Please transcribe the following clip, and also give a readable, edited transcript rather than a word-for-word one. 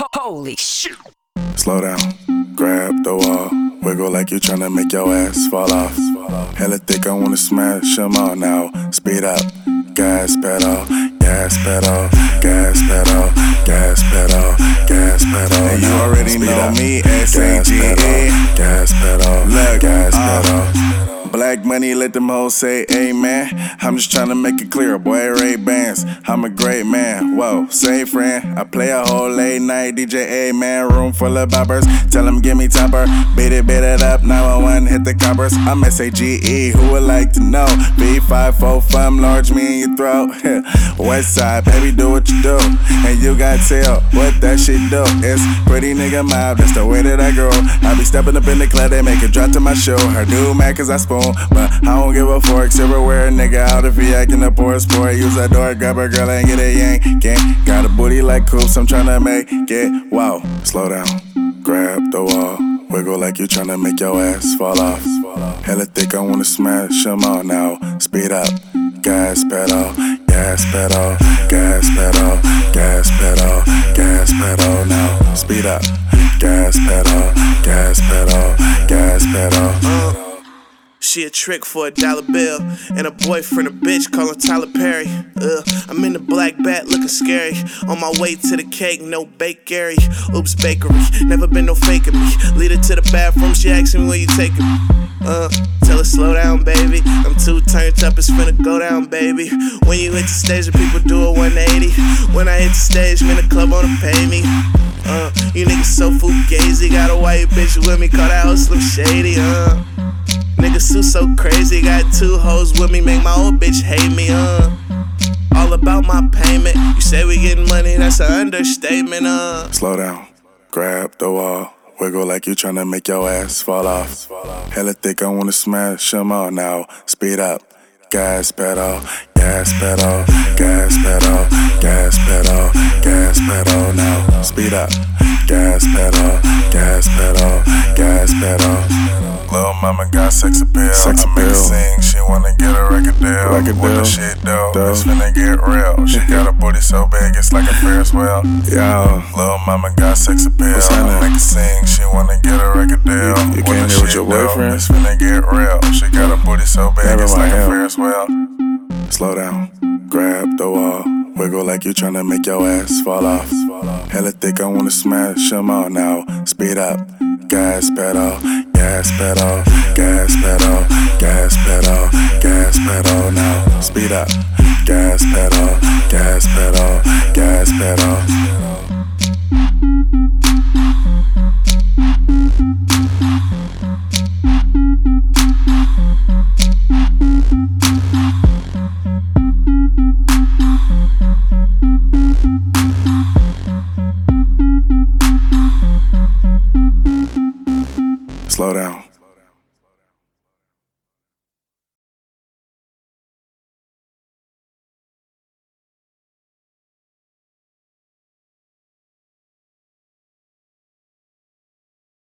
Holy shit. Slow down, grab the wall, wiggle like you tryna make your ass fall off. Hella thick, I wanna smash them all now. Speed up, gas pedal, gas pedal, gas pedal, gas pedal, gas pedal. And you already know me, S-A-G-E. Gas pedal, Look, gas pedal. Black money, let them hoes say amen. I'm just tryna make it clear, boy, Ray-Bans. I'm a great man, whoa, say friend. I play a whole late night DJ, man. Room full of boppers, tell them give me topper. Beat it up, 911, hit the coppers. I'm S-A-G-E, who would like to know? B545, fun, large me in your throat. West side, baby, do what you do. And you got tell what that shit do. It's pretty nigga mob, that's the way that I grow. I be stepping up in the club, they make it drop to my show. Her do mad cause I spoon, but I don't give a fork. Silverware, nigga out if he acting a poor sport. Use that door, grab a girl and get a yank. Gang. Got a booty like coops, I'm tryna make it. Wow. Slow down, grab the wall, wiggle like you tryna make your ass fall off. Hella thick, I wanna smash them all now. Speed up, gas pedal, gas pedal, gas pedal, gas pedal, gas pedal now. Speed up, gas pedal, gas pedal, gas pedal. She a trick for a dollar bill, and a boyfriend a bitch call him Tyler Perry. I'm in the black bat looking scary. On my way to the cake, no bakery. Oops, bakery, never been no faking me. Lead her to the bathroom, she asking me where you taking me. Tell her slow down, baby. I'm too turned up, it's finna go down, baby. When you hit the stage, the people do a 180. When I hit the stage, man, the club wanna pay me. You niggas so fugazi. Got a white bitch with me, call that hoe Slim Shady. Niggas so crazy, got two hoes with me, make my old bitch hate me, all about my payment. You say we getting money, that's an understatement, Slow down, grab the wall, wiggle like you tryna make your ass fall off. Hella thick, I wanna smash them all now. Speed up, gas pedal, gas pedal, gas pedal, gas pedal, gas pedal now. Speed up, gas pedal, gas pedal, gas pedal. Lil' mama got sex appeal. I make her sing, she wanna get a record deal. What the shit do? It's finna get real. She got a booty so big, it's like a Ferris wheel. Yo, Lil' mama got sex appeal. I make her sing, she wanna get a record deal. You came here with your boyfriend? It's finna get real. She got a booty so big, it's like a Ferris wheel. Slow down, grab the wall, wiggle like you tryna make your ass fall off. Hella thick, I wanna smash them all now. Speed up, gas pedal, gas pedal, gas pedal, gas pedal, gas pedal now. Speed up, gas pedal, gas pedal, gas pedal. Slow down.